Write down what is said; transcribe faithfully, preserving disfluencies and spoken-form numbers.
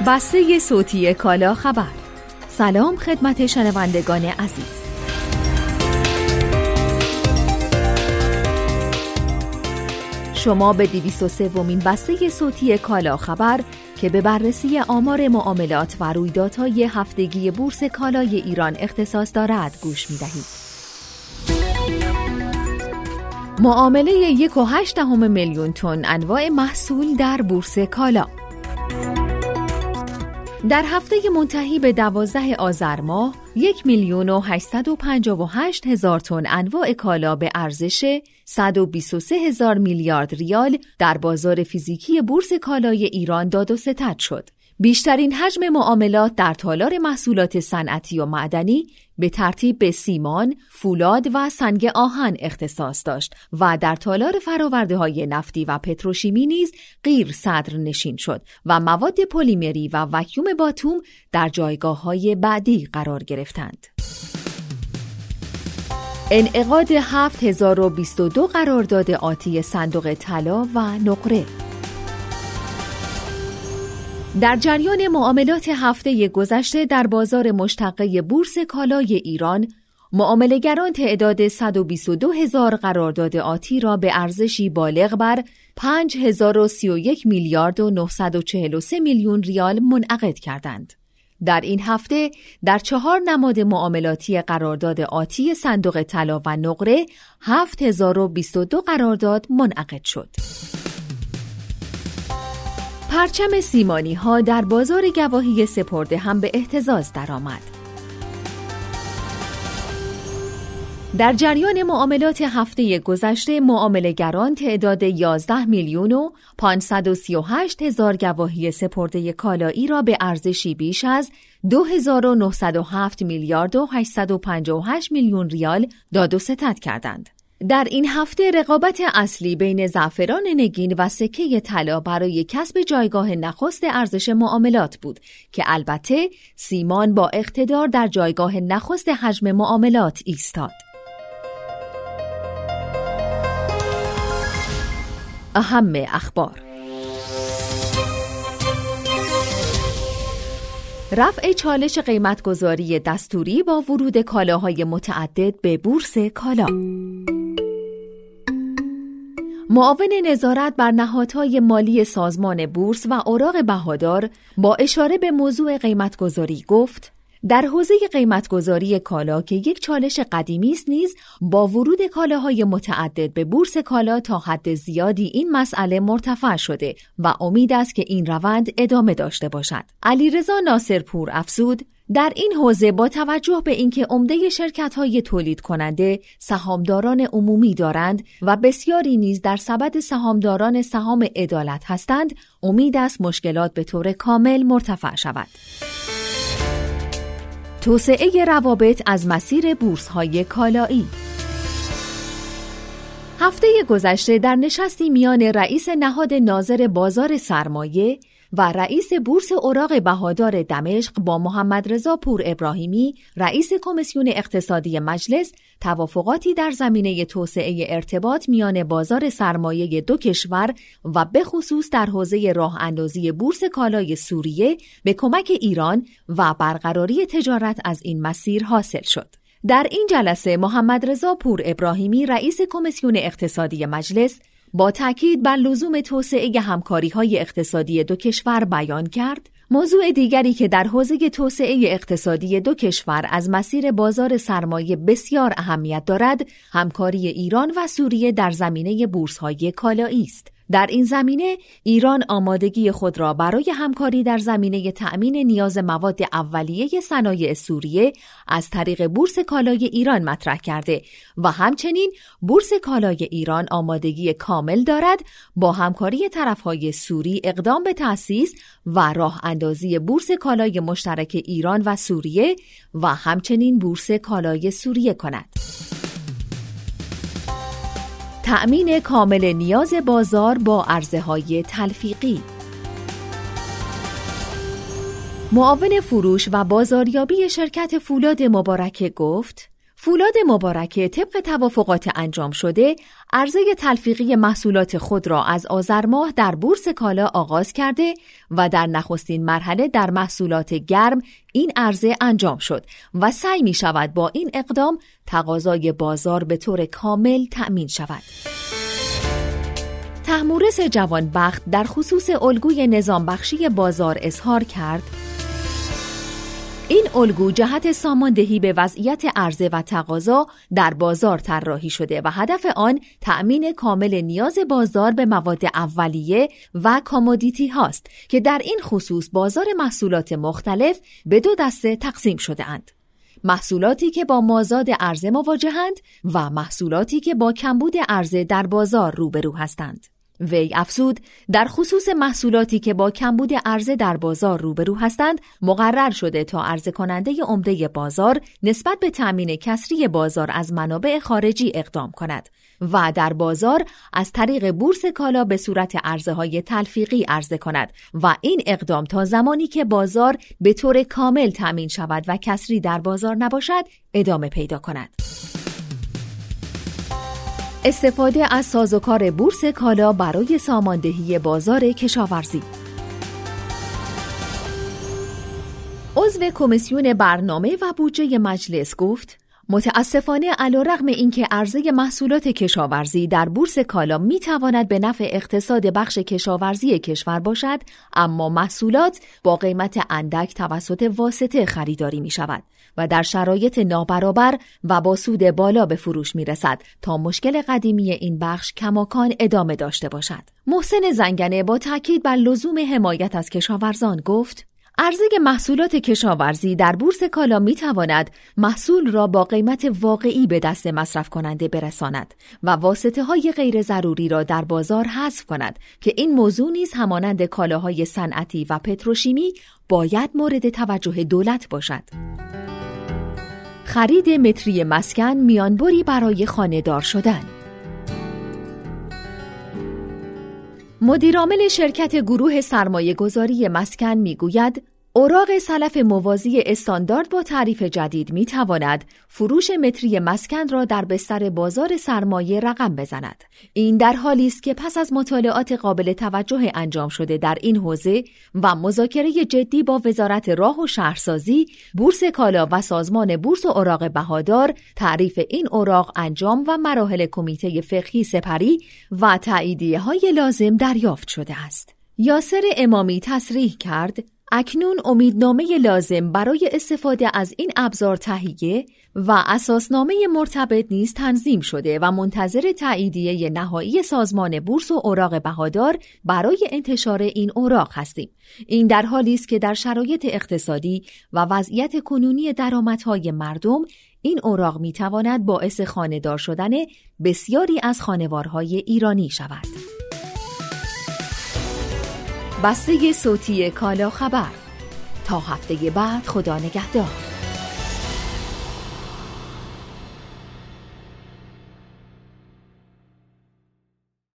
بسته صوتی کالا خبر. سلام خدمت شنوندگان عزیز. شما به دویست و سومین بسته صوتی کالا خبر که به بررسی آمار معاملات و رویدادهای هفتگی بورس کالای ایران اختصاص دارد گوش می‌دهید. معامله یک و هشت دهم میلیون تن انواع محصول در بورس کالا. در هفته منتهی به دوازده آذر ماه، یک میلیون و هشتصد و پنجاه و هشت هزار تن انواع کالا به ارزش صد و بیست و سه هزار میلیارد ریال در بازار فیزیکی بورس کالای ایران داد و ستد شد. بیشترین حجم معاملات در تالار محصولات صنعتی و معدنی به ترتیب به سیمان، فولاد و سنگ آهن اختصاص داشت و در تالار فرآورده‌های نفتی و پتروشیمی نیز غیر صدر نشین شد و مواد پلیمری و وکیوم باتوم در جایگاه‌های بعدی قرار گرفتند. انعقاد هفت هزار و بیست و دو قرارداد آتی صندوق طلا و نقره. در جریان معاملات هفته گذشته در بازار مشتقه بورس کالای ایران، معامله‌گران تعداد صد و بیست و دو هزار قرارداد آتی را به ارزشی بالغ بر پنج هزار و سی و یک میلیارد و نهصد و چهل و سه میلیون ریال منعقد کردند. در این هفته در چهار نماد معاملاتی قرارداد آتی صندوق طلا و نقره هفت هزار و بیست و دو قرارداد منعقد شد. پرچم سیمانی ها در بازار گواهی سپرده هم به اهتزاز درآمد. در جریان معاملات هفته گذشته، معامله‌گران تعداد یازده میلیون و پانصد و سی و هشت هزار گواهی سپرده کالایی را به ارزشی بیش از دو هزار و نهصد و هفت میلیارد و هشتصد و پنجاه و هشت میلیون ریال داد و ستد کردند. در این هفته رقابت اصلی بین زعفران نگین و سکه طلا برای کسب جایگاه نخست ارزش معاملات بود که البته سیمان با اقتدار در جایگاه نخست حجم معاملات ایستاد. اهم اخبار: رفع چالش قیمتگذاری دستوری با ورود کالاهای متعدد به بورس کالا. معاون نظارت بر نهادهای مالی سازمان بورس و اوراق بهادار با اشاره به موضوع قیمتگذاری گفت: در حوزه قیمتگذاری کالا که یک چالش قدیمی است نیز با ورود کالاهای متعدد به بورس کالا تا حد زیادی این مسئله مرتفع شده و امید است که این روند ادامه داشته باشد. علیرضا ناصرپور افزود: در این حوزه با توجه به اینکه عمده شرکت‌های تولید کننده سهامداران عمومی دارند و بسیاری نیز در سبد سهامداران سهام عدالت هستند، امید است مشکلات به طور کامل مرتفع شود. توسعه روابط از مسیر بورس‌های کالایی. هفته گذشته در نشستی میان رئیس نهاد ناظر بازار سرمایه و رئیس بورس اوراق بهادار دمشق با محمد رضا پور ابراهیمی، رئیس کمیسیون اقتصادی مجلس، توافقاتی در زمینه توسعه ارتباط میان بازار سرمایه دو کشور و به خصوص در حوزه راه اندازی بورس کالای سوریه به کمک ایران و برقراری تجارت از این مسیر حاصل شد. در این جلسه محمد رضا پور ابراهیمی، رئیس کمیسیون اقتصادی مجلس، با تاکید بر لزوم توسعه همکاری‌های اقتصادی دو کشور بیان کرد. موضوع دیگری که در حوزه توسعه اقتصادی دو کشور از مسیر بازار سرمایه بسیار اهمیت دارد، همکاری ایران و سوریه در زمینه بورس‌های کالایی است. در این زمینه ایران آمادگی خود را برای همکاری در زمینه تأمین نیاز مواد اولیه صنایع سوریه از طریق بورس کالای ایران مطرح کرده و همچنین بورس کالای ایران آمادگی کامل دارد با همکاری طرفهای سوری اقدام به تأسیس و راه اندازی بورس کالای مشترک ایران و سوریه و همچنین بورس کالای سوریه کند. تأمین کامل نیاز بازار با عرضه‌های تلفیقی. معاون فروش و بازاریابی شرکت فولاد مبارکه گفت: فولاد مبارکه طبق توافقات انجام شده عرضه تلفیقی محصولات خود را از آذر ماه در بورس کالا آغاز کرده و در نخستین مرحله در محصولات گرم این عرضه انجام شد و سعی می شود با این اقدام تقاضای بازار به طور کامل تأمین شود. طهمورث جوانبخت در خصوص الگوی نظام بخشی بازار اظهار کرد: این الگو جهت ساماندهی به وضعیت عرضه و تقاضا در بازار طراحی شده و هدف آن تأمین کامل نیاز بازار به مواد اولیه و کامودیتی هاست که در این خصوص بازار محصولات مختلف به دو دسته تقسیم شده اند: محصولاتی که با مازاد عرضه مواجهند و محصولاتی که با کمبود عرضه در بازار روبرو هستند. وی افزود در خصوص محصولاتی که با کمبود عرضه در بازار روبرو هستند مقرر شده تا عرضه کننده عمده بازار نسبت به تأمین کسری بازار از منابع خارجی اقدام کند و در بازار از طریق بورس کالا به صورت عرضه‌های تلفیقی عرضه کند و این اقدام تا زمانی که بازار به طور کامل تأمین شود و کسری در بازار نباشد ادامه پیدا کند. استفاده از سازوکار بورس کالا برای ساماندهی بازار کشاورزی. عضو کمیسیون برنامه و بودجه مجلس گفت: متاسفانه علیرغم اینکه عرضه محصولات کشاورزی در بورس کالا میتواند به نفع اقتصاد بخش کشاورزی کشور باشد، اما محصولات با قیمت اندک توسط واسطه خریداری می شود و در شرایط نابرابر و با سود بالا به فروش می رسد تا مشکل قدیمی این بخش کماکان ادامه داشته باشد. محسن زنگنه با تاکید بر لزوم حمایت از کشاورزان گفت: عرضه محصولات کشاورزی در بورس کالا می تواند محصول را با قیمت واقعی به دست مصرف کننده برساند و واسطه های غیر ضروری را در بازار حذف کند که این موضوع نیز همانند کالاهای صنعتی و پتروشیمی باید مورد توجه دولت باشد. خرید متری مسکن میانبری برای خانه‌دار شدن. مدیرعامل شرکت گروه سرمایه‌گذاری مسکن میگوید اوراق سلف موازی استاندارد با تعریف جدید می تواند فروش متری مسکن را در بستر بازار سرمایه رقم بزند. این در حالی است که پس از مطالعات قابل توجه انجام شده در این حوزه و مذاکره جدی با وزارت راه و شهرسازی، بورس کالا و سازمان بورس و اوراق بهادار تعریف این اوراق انجام و مراحل کمیته فقهی سپری و تاییدیه‌های لازم دریافت شده است. یاسر امامی تصریح کرد: اکنون امیدنامه لازم برای استفاده از این ابزار تهیه و اساسنامه مرتبط نیز تنظیم شده و منتظر تاییدیه نهایی سازمان بورس و اوراق بهادار برای انتشار این اوراق هستیم. این در حالی است که در شرایط اقتصادی و وضعیت کنونی درآمدهای مردم این اوراق میتواند باعث خانه‌دار شدن بسیاری از خانوارهای ایرانی شود. بسته صوتی کالا خبر. تا هفته بعد، خدا نگهدار.